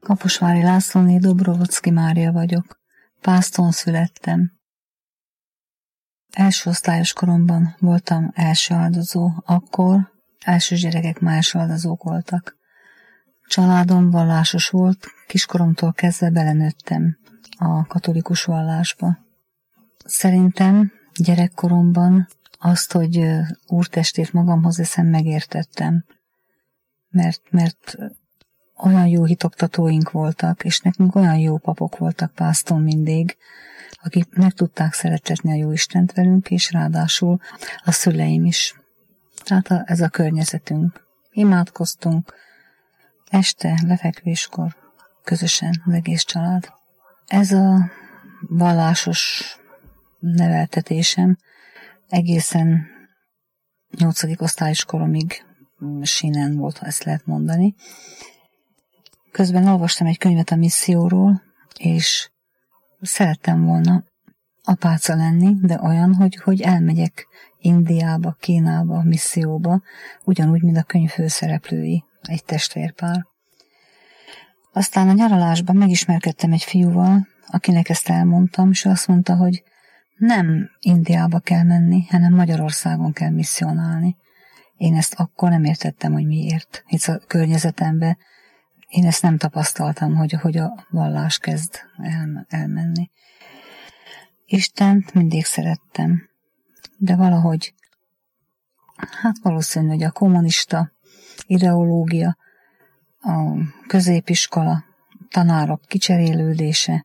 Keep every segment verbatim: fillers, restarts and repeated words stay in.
Kaposvári Lászlóné Dobrovocki Mária vagyok. Pászton születtem. Első osztályos koromban voltam első áldozó, akkor elsős gyerekek már első áldozók voltak. Családom vallásos volt, kiskoromtól kezdve belenőttem a katolikus vallásba. Szerintem gyerekkoromban azt, hogy úrtestét magamhoz veszem, megértettem, mert, mert olyan jó hitoktatóink voltak, és nekünk olyan jó papok voltak Pászton mindig, akik meg tudták szeretetni a Jóistent velünk, és ráadásul a szüleim is. Tehát a, ez a környezetünk. Imádkoztunk este, lefekvéskor, közösen, az egész család. Ez a vallásos neveltetésem egészen nyolcadik osztályos koromig sínen volt, ha ezt lehet mondani. Közben olvastam egy könyvet a misszióról, és szerettem volna apáca lenni, de olyan, hogy, hogy elmegyek Indiába, Kínába, misszióba, ugyanúgy, mint a könyv főszereplői, egy testvérpár. Aztán a nyaralásban megismerkedtem egy fiúval, akinek ezt elmondtam, és ő azt mondta, hogy nem Indiába kell menni, hanem Magyarországon kell misszionálni. Én ezt akkor nem értettem, hogy miért. Hisz a környezetemben én ezt nem tapasztaltam, hogy, hogy a vallás kezd el, elmenni. Istent mindig szerettem, de valahogy, hát valószínű, hogy a kommunista ideológia, a középiskola, tanárok kicserélődése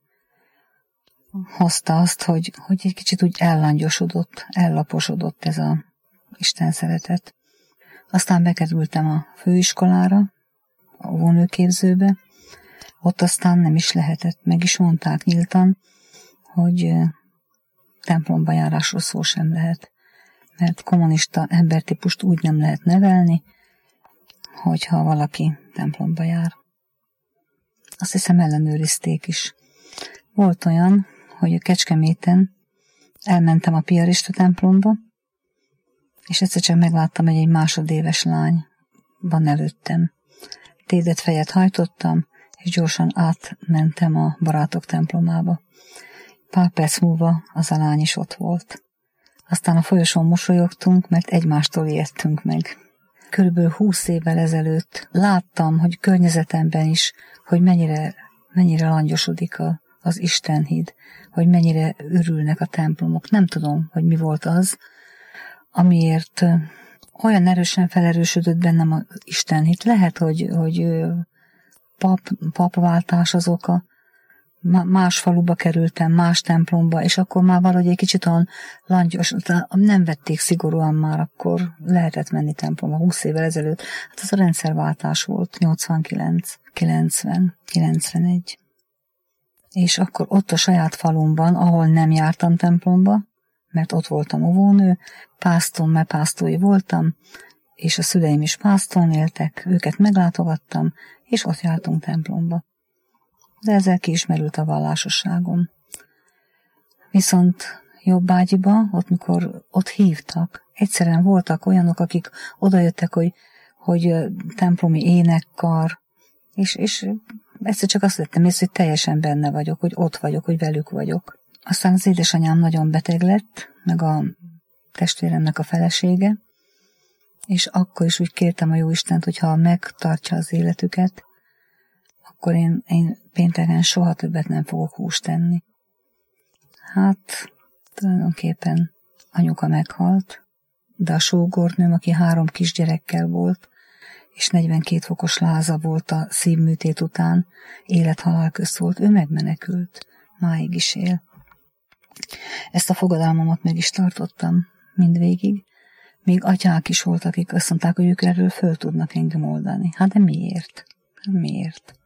hozta azt, hogy, hogy egy kicsit úgy ellangyosodott, ellaposodott ez a Isten szeretet. Aztán bekerültem a főiskolára, a óvónőképzőbe, ott aztán nem is lehetett, meg is mondták nyíltan, hogy templomba járásról szó sem lehet, mert kommunista embertípust úgy nem lehet nevelni, hogyha valaki templomba jár. Azt hiszem ellenőrizték is. Volt olyan, hogy a Kecskeméten elmentem a piarista templomba, és egyszer csak megláttam, hogy egy másodéves lány van előttem. Tédet fejet hajtottam, és gyorsan átmentem a barátok templomába. Pár perc múlva az a lány is ott volt. Aztán a folyosón mosolyogtunk, mert egymástól ijedtünk meg. Körülbelül húsz évvel ezelőtt láttam, hogy környezetemben is, hogy mennyire, mennyire langyosodik a, az Istenhíd, hogy mennyire örülnek a templomok. Nem tudom, hogy mi volt az, amiért olyan erősen felerősödött bennem az Istenhit. Lehet, hogy, hogy pap, papváltás az oka, más faluba kerültem, más templomba, és akkor már valahogy egy kicsit olyan langyos, nem vették szigorúan már, akkor lehetett menni templomba húsz évvel ezelőtt. Hát az a rendszerváltás volt, nyolcvankilenc, kilencven, kilencvenegy. És akkor ott a saját falumban, ahol nem jártam templomba, mert ott voltam óvónő, Pászton, mert pásztói voltam, és a szüleim is Pászton éltek, őket meglátogattam, és ott jártunk templomba. De ezzel kiismerült a vallásosságom. Viszont Jobbágyiba, ott mikor ott hívtak, egyszerűen voltak olyanok, akik odajöttek, hogy, hogy templomi énekkar, és, és egyszer csak azt vettem észre, hogy teljesen benne vagyok, hogy ott vagyok, hogy velük vagyok. Aztán az édesanyám nagyon beteg lett, meg a testvéremnek a felesége, és akkor is úgy kértem a Jóistent, hogy ha megtartja az életüket, akkor én, én pénteken soha többet nem fogok húst tenni. Hát, tulajdonképpen anyuka meghalt, de a sógornőm, aki három kisgyerekkel volt, és negyvenkét fokos láza volt a szívműtét után, élet-halál közt volt, ő megmenekült, máig is él. Ezt a fogadalmamat meg is tartottam mindvégig. Még atyák is voltak, akik azt mondták, hogy ők erről föl tudnak engem oldani. Hát de miért? Miért?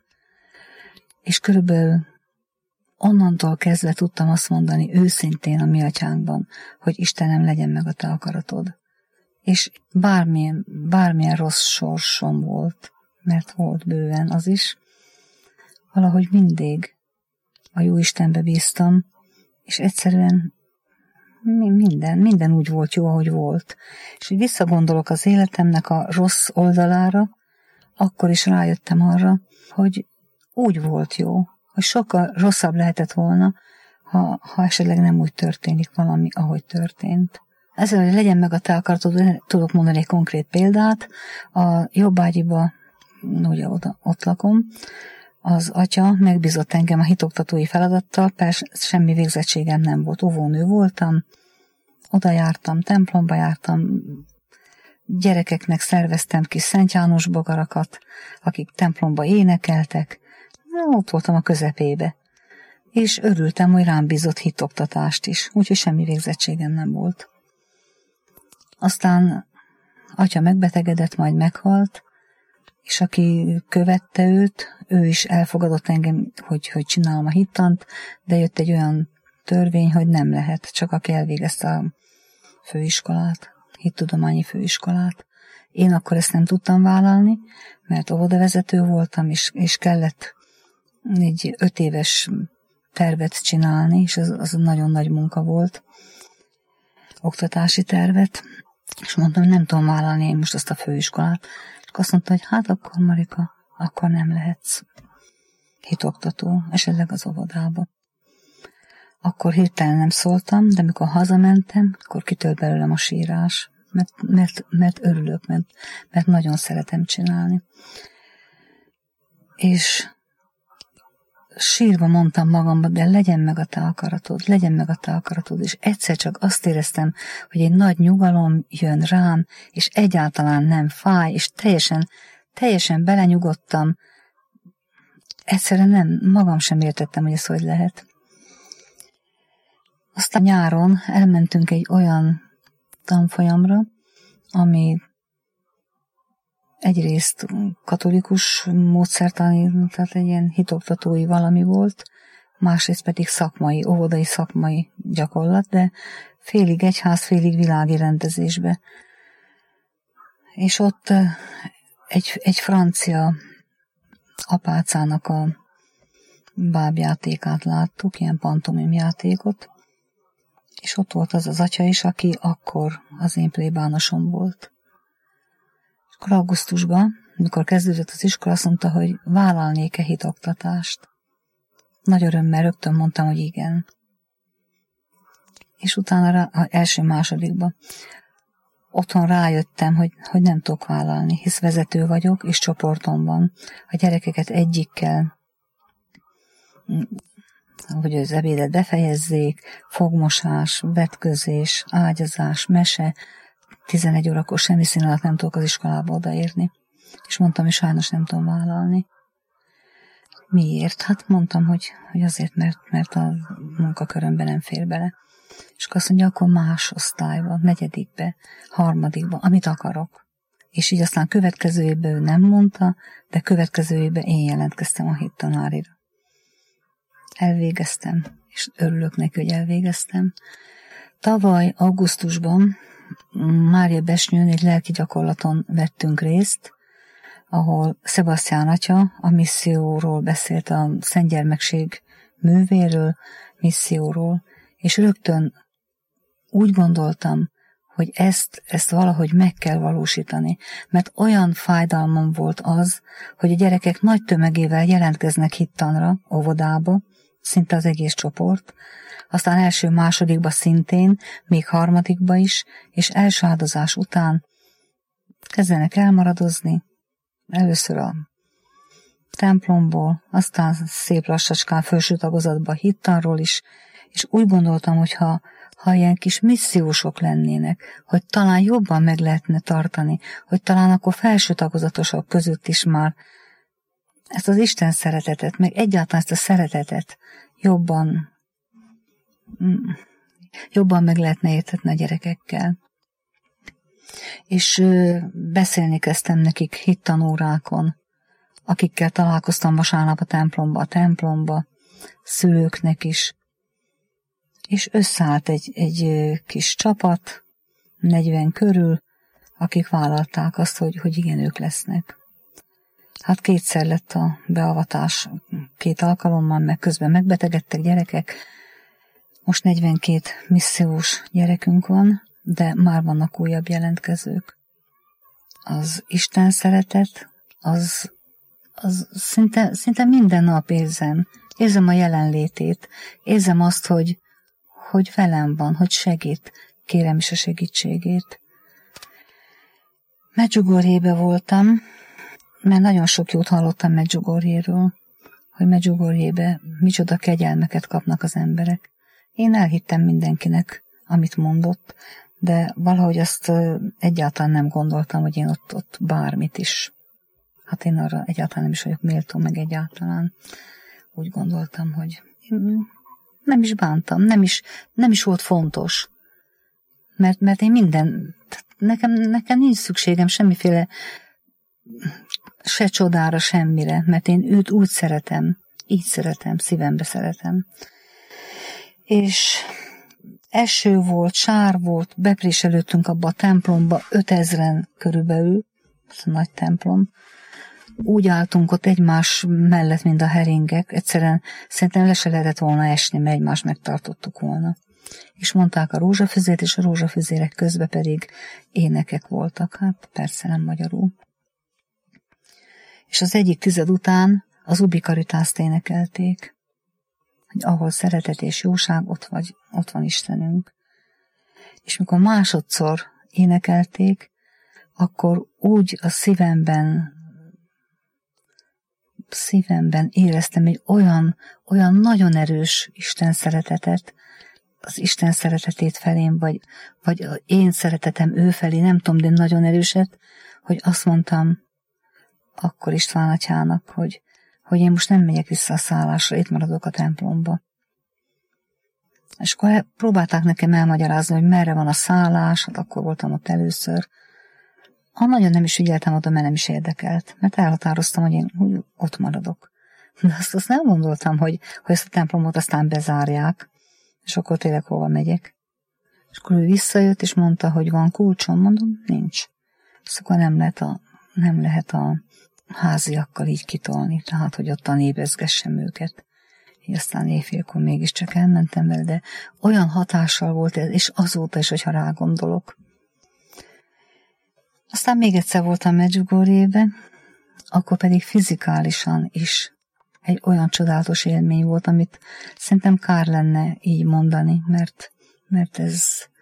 És körülbelül onnantól kezdve tudtam azt mondani őszintén a mi atyánkban, hogy Istenem, legyen meg a te akaratod. És bármilyen, bármilyen rossz sorsom volt, mert volt bőven az is, valahogy mindig a jó Istenbe bíztam, és egyszerűen minden, minden úgy volt jó, ahogy volt. És hogy visszagondolok az életemnek a rossz oldalára, akkor is rájöttem arra, hogy úgy volt jó, hogy sokkal rosszabb lehetett volna, ha, ha esetleg nem úgy történik valami, ahogy történt. Ezzel, hogy legyen meg a te akaratod, tudok mondani egy konkrét példát. A Jobbágyiba, ugye oda, ott lakom, az atya megbízott engem a hitoktatói feladattal, persze semmi végzettségem nem volt, óvónő voltam, oda jártam, templomba jártam, gyerekeknek szerveztem kis Szent János bogarakat, akik templomba énekeltek, ott voltam a közepébe. És örültem, hogy rám bízott hitoktatást is, úgyhogy semmi végzettségem nem volt. Aztán atya megbetegedett, majd meghalt, és aki követte őt, ő is elfogadott engem, hogy, hogy csinálom a hittant, de jött egy olyan törvény, hogy nem lehet, csak aki elvégezte a főiskolát, hittudományi főiskolát. Én akkor ezt nem tudtam vállalni, mert óvodavezető voltam, és, és kellett egy öt éves tervet csinálni, és az, az nagyon nagy munka volt, oktatási tervet, és mondtam, hogy nem tudom vállalni én most azt a főiskolát. És azt mondta, hogy hát akkor, Marika, akkor nem lehetsz hitoktató, esetleg az óvodába. Akkor hirtelen nem szóltam, de mikor hazamentem, akkor kitölt belőlem a sírás, mert, mert, mert örülök, mert, mert nagyon szeretem csinálni. És sírva mondtam magamban, de legyen meg a te akaratod, legyen meg a te akaratod, és egyszer csak azt éreztem, hogy egy nagy nyugalom jön rám, és egyáltalán nem fáj, és teljesen, teljesen belenyugodtam. Egyszerűen nem, magam sem értettem, hogy ez hogy lehet. Aztán nyáron elmentünk egy olyan tanfolyamra, ami egyrészt katolikus módszertani, tehát egy ilyen hitoktatói valami volt, másrészt pedig szakmai, óvodai szakmai gyakorlat, de félig egyház, félig világi rendezésbe. És ott egy, egy francia apácának a bábjátékát láttuk, ilyen pantomimjátékot, és ott volt az az atya is, aki akkor az én plébánosom volt. Akkor augusztusban, amikor kezdődött az iskola, azt mondta, hogy vállalnék-e hitoktatást. Nagy örömmel rögtön mondtam, hogy igen. És utána rá, az első-másodikban otthon rájöttem, hogy, hogy nem tudok vállalni, hisz vezető vagyok, és csoportom van. A gyerekeket egyikkel, hogy az ebédet befejezzék, fogmosás, vetközés, ágyazás, mese, tizenegy órakor semmi szín alatt nem tudok az iskolába odaérni. És mondtam, hogy sajnos nem tudom vállalni. Miért? Hát mondtam, hogy, hogy azért, mert, mert a munkakörömben nem fér bele. És akkor azt mondja, akkor más osztályba, negyedikbe, harmadikba, amit akarok. És így aztán következő évben ő nem mondta, de következő évben én jelentkeztem a hittanárira. Elvégeztem, és örülök neki, hogy elvégeztem. Tavaly augusztusban Mária Besnyőn egy lelki gyakorlaton vettünk részt, ahol Sebastián atya a misszióról beszélt, a Szentgyermekség művéről, misszióról, és rögtön úgy gondoltam, hogy ezt, ezt valahogy meg kell valósítani, mert olyan fájdalmam volt az, hogy a gyerekek nagy tömegével jelentkeznek hittanra, óvodába, szinte az egész csoport, aztán első-másodikba szintén, még harmadikba is, és első áldozás után kezdenek elmaradozni, először a templomból, aztán szép lassacskán felső tagozatba hittanról is, és úgy gondoltam, hogy ha, ha ilyen kis missziósok lennének, hogy talán jobban meg lehetne tartani, hogy talán akkor felső tagozatosok között is már ezt az Isten szeretetet, meg egyáltalán ezt a szeretetet jobban, jobban meg lehetne értetni a gyerekekkel. És beszélni kezdtem nekik hittanórákon, akikkel találkoztam vasárnap a templomba, a templomba, szülőknek is. És összeállt egy, egy kis csapat, negyven körül, akik vállalták azt, hogy, hogy igen, ők lesznek. Hát kétszer lett a beavatás, két alkalommal, meg közben megbetegedtek gyerekek. Most negyvenkét missziós gyerekünk van, de már vannak újabb jelentkezők. Az Isten szeretet, az, az szinte, szinte minden nap érzem. Érzem a jelenlétét. Érzem azt, hogy, hogy velem van, hogy segít. Kérem is a segítségét. Medjugorjébe voltam, mert nagyon sok jót hallottam Medjugorjéről, hogy Medjugorjébe micsoda kegyelmeket kapnak az emberek. Én elhittem mindenkinek, amit mondott, de valahogy azt egyáltalán nem gondoltam, hogy én ott, ott bármit is. Hát én arra egyáltalán nem is vagyok méltó, meg egyáltalán úgy gondoltam, hogy nem is bántam, nem is, nem is volt fontos. Mert, mert én minden, nekem, nekem nincs szükségem semmiféle se csodára, semmire, mert én őt úgy szeretem, így szeretem, szívembe szeretem. És eső volt, sár volt, bepréselődtünk abba a templomba, ötezren körülbelül, ez a nagy templom. Úgy álltunk ott egymás mellett, mint a heringek, egyszerűen szerintem le se lehetett volna esni, mert egymást megtartottuk volna. És mondták a rózsafüzét, és a rózsafüzérek közben pedig énekek voltak, hát persze nem magyarul. És az egyik tized után az Ubi Caritást énekelték, hogy ahol szeretet és jóság, ott, vagy, ott van Istenünk. És mikor másodszor énekelték, akkor úgy a szívemben, szívemben éreztem egy olyan, olyan nagyon erős Isten szeretetet, az Isten szeretetét felém, vagy, vagy én szeretetem ő felé, nem tudom, de nagyon erőset, hogy azt mondtam akkor István atyának, hogy, hogy én most nem megyek vissza a szállásra, itt maradok a templomba. És akkor próbálták nekem elmagyarázni, hogy merre van a szállás, hát akkor voltam ott először. Ha nagyon nem is figyeltem oda, mert nem is érdekelt, mert elhatároztam, hogy én hogy ott maradok. De azt, azt nem gondoltam, hogy, hogy ezt a templomot aztán bezárják, és akkor tényleg hova megyek. És akkor ő visszajött, és mondta, hogy van kulcsom, mondom, nincs. És akkor nem lehet a, nem lehet a háziakkal így kitolni, tehát, hogy ottan nébezgessem őket. Így aztán éjfélkor mégiscsak elmentem vele, de olyan hatással volt ez, és azóta is, hogyha rágondolok. Aztán még egyszer voltam Medjugorjébe, akkor pedig fizikálisan is egy olyan csodálatos élmény volt, amit szerintem kár lenne így mondani, mert, mert ez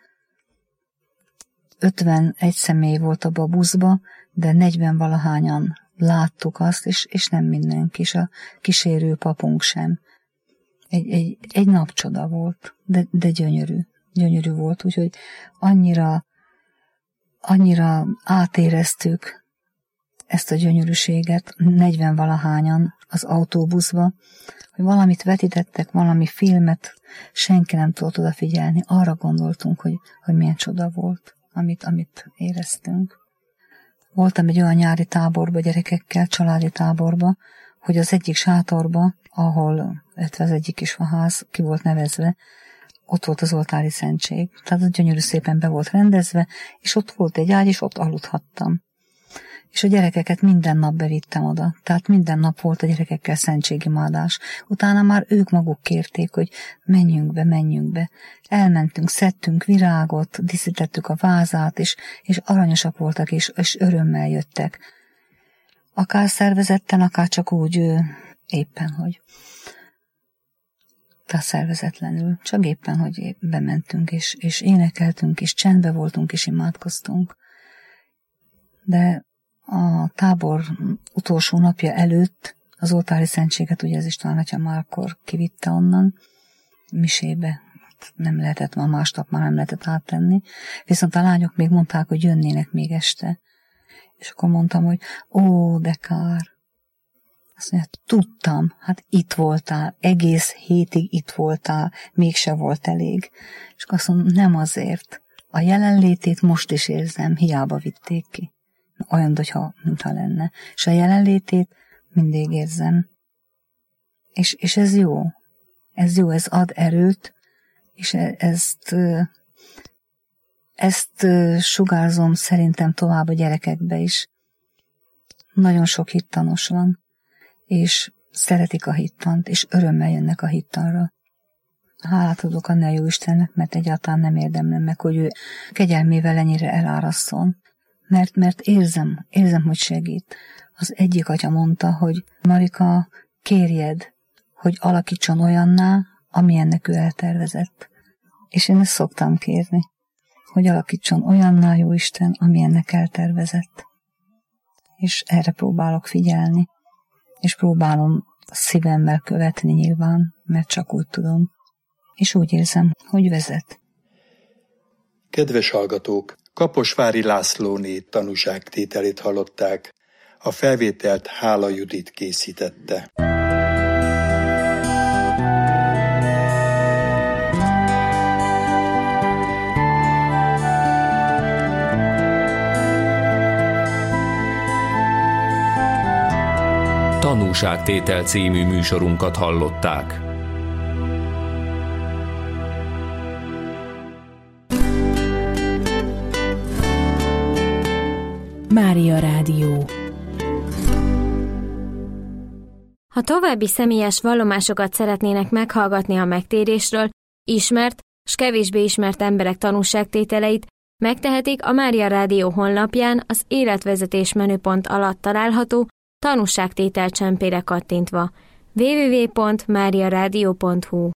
ötvenegy személy volt abba a buszba, de negyven valahányan láttuk azt, és, és nem mindenki, és a kísérő papunk sem. Egy, egy, egy napcsoda volt, de, de gyönyörű. Gyönyörű volt, úgyhogy annyira, annyira átéreztük ezt a gyönyörűséget, negyven valahányan az autóbuszba, hogy valamit vetítettek, valami filmet, senki nem tudott odafigyelni. Arra gondoltunk, hogy, hogy milyen csoda volt, amit, amit éreztünk. Voltam egy olyan nyári táborba gyerekekkel, családi táborba, hogy az egyik sátorba, ahol az egyik kis faház ki volt nevezve, ott volt az oltári szentség. Tehát az gyönyörű szépen be volt rendezve, és ott volt egy ágy, és ott aludhattam. És a gyerekeket minden nap bevittem oda. Tehát minden nap volt a gyerekekkel szentségimádás. Utána már ők maguk kérték, hogy menjünk be, menjünk be. Elmentünk, szedtünk virágot, díszítettük a vázát, és, és aranyosak voltak, és, és örömmel jöttek. Akár szervezetten, akár csak úgy éppen, hogy tehát szervezetlenül, csak éppen, hogy bementünk, és, és énekeltünk, és csendbe voltunk, és imádkoztunk. De a tábor utolsó napja előtt az oltári szentséget, ugye az István atya már akkor kivitte onnan, misébe, nem lehetett már másnap, már nem lehetett áttenni, viszont a lányok még mondták, hogy jönnének még este. És akkor mondtam, hogy ó, de kár. Azt mondja, tudtam, hát itt voltál, egész hétig itt voltál, mégse volt elég. És akkor azt mondom, nem azért. A jelenlétét most is érzem, hiába vitték ki. Olyan, hogyha mintha lenne. És a jelenlétét mindig érzem. És, és ez jó. Ez jó, ez ad erőt, és ezt, ezt sugárzom szerintem tovább a gyerekekbe is. Nagyon sok hittanos van, és szeretik a hittant, és örömmel jönnek a hittanra. Hálát adok annak a jó Istennek, mert egyáltalán nem érdemlem meg, hogy ő kegyelmével ennyire elárasszon, mert, mert érzem, érzem, hogy segít. Az egyik atya mondta, hogy Marika, kérjed, hogy alakítson olyanná, amilyennek ő eltervezett. És én ezt szoktam kérni, hogy alakítson olyanná, Jóisten, amilyennek eltervezett. És erre próbálok figyelni, és próbálom szívemmel követni nyilván, mert csak úgy tudom. És úgy érzem, hogy vezet. Kedves hallgatók, Kaposvári Lászlóné tanúságtételét hallották. A felvételt Hála Judit készítette. Tanúságtétel című műsorunkat hallották. Mária Rádió. Ha további személyes vallomásokat szeretnének meghallgatni a megtérésről, ismert s kevésbé ismert emberek tanúságtételeit, megtehetik a Mária Rádió honlapján az életvezetés menüpont alatt található tanúságtétel csempére kattintva. double-u double-u double-u pont mária rádió pont hu